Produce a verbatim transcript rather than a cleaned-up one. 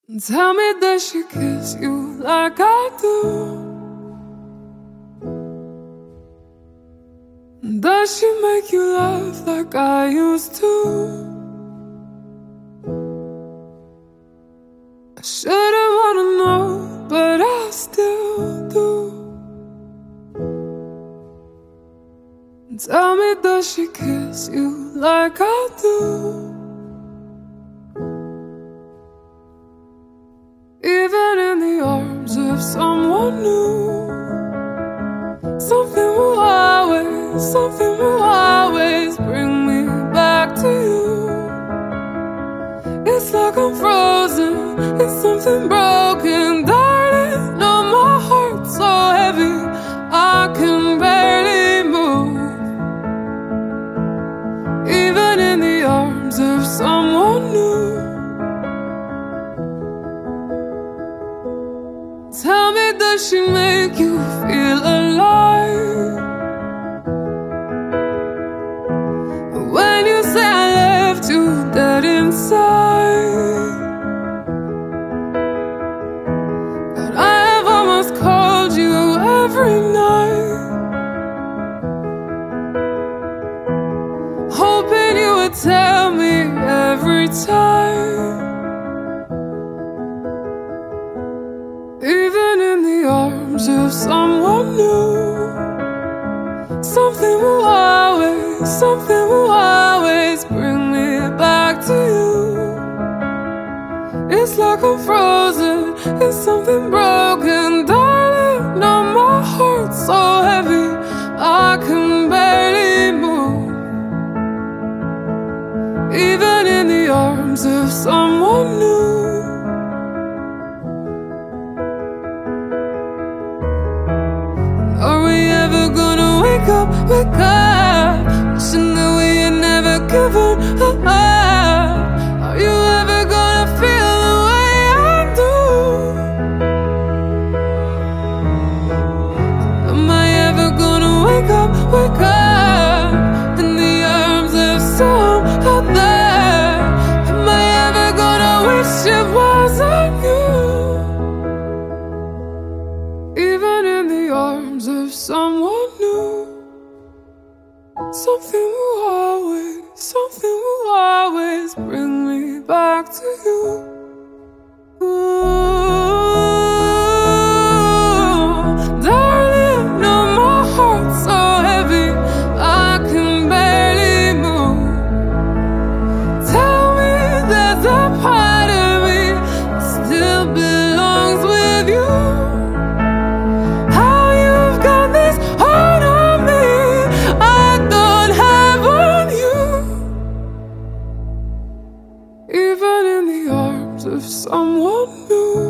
Tell me, does she kiss you like I do? Does she make you laugh like I used to? I shouldn't wanna know, but I still do. Tell me, does she kiss you like I do? Even in the arms of someone new, something will always, something will always bring me back to you. It's like I'm frozen in something broken, darling. No, my heart's so heavy I can barely move. Even in the arms of someone new. Tell me, does she make you feel alive? When you say I left you dead inside, but I have almost called you every night, hoping you would tell me every time. Even in the arms of someone new, something will always, something will always bring me back to you. It's like I'm frozen in something broken, darling. No, my heart's so heavy I can barely move. Even in the arms of someone new. Are we ever gonna wake up, wake up, wishing that we had never given up? Are you ever gonna feel the way I do? Am I ever gonna wake up, wake up in the arms of some out there? Am I ever gonna wish it wasn't you? Even in the arms of someone new, something will always, something will always bring me back to you. Ooh, darling, no, my heart's so heavy I can barely move. Tell me there's a part of me that still belongs with you. Even in the arms of someone new.